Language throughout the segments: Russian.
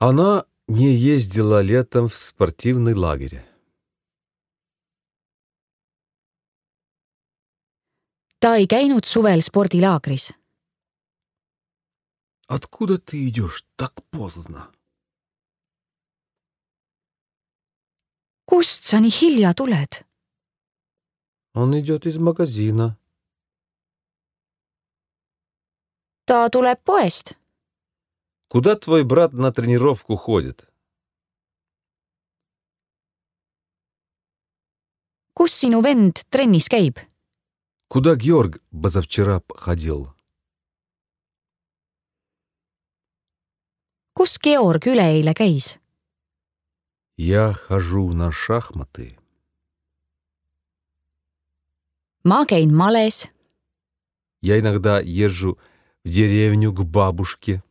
Она не ездила летом в спортивный лагерь. Ta ei käinud suvel spordilaagris. Откуда ты идешь так поздно? Kust sa nii hilja tuled? Он идет из магазина. Ta tuleb poest. Куда твой брат на тренировку ходит? Kus sinu vend trennis käib? Куда Георг позавчера ходил? Kus Georg üleeile käis? Я хожу на шахматы. Ma käin males. Я иногда езжу в деревню к бабушке.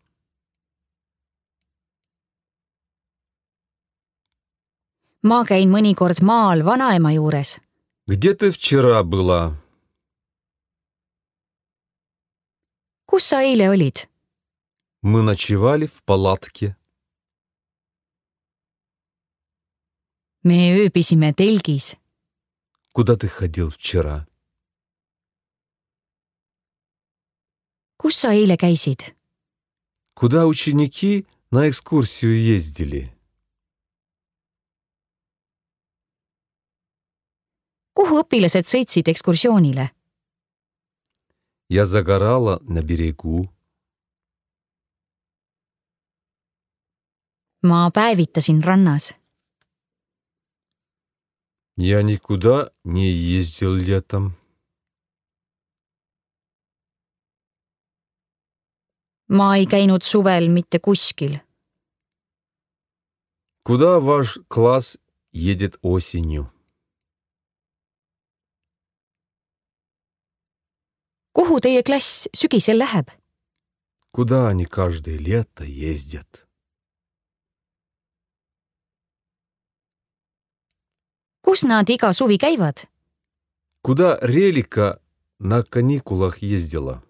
Ma käin mõnikord maal vanaema juures. Где ты вчера была? Kus sa eile olid? Мы ночевали в палатке. Me ööbisime telgis. Куда ты ходил вчера? Kus sa eile käisid? Куда ученики на экскурсию ездили? Kuhu õpilased sõitsid ekskursioonile? Я загорала на берегу. Ma päevitasin rannas. Я никуда не ездил летом. Ma ei käinud suvel mitte kuskil. Куда ваш класс едет осенью? Kuhu teie klass sügisel läheb? Куда они каждое лето ездят? Kus nad iga suvi käivad? Куда Релика на каникулах ездила?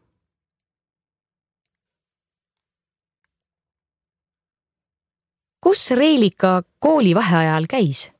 Kus Reelika koolivaheajal käis?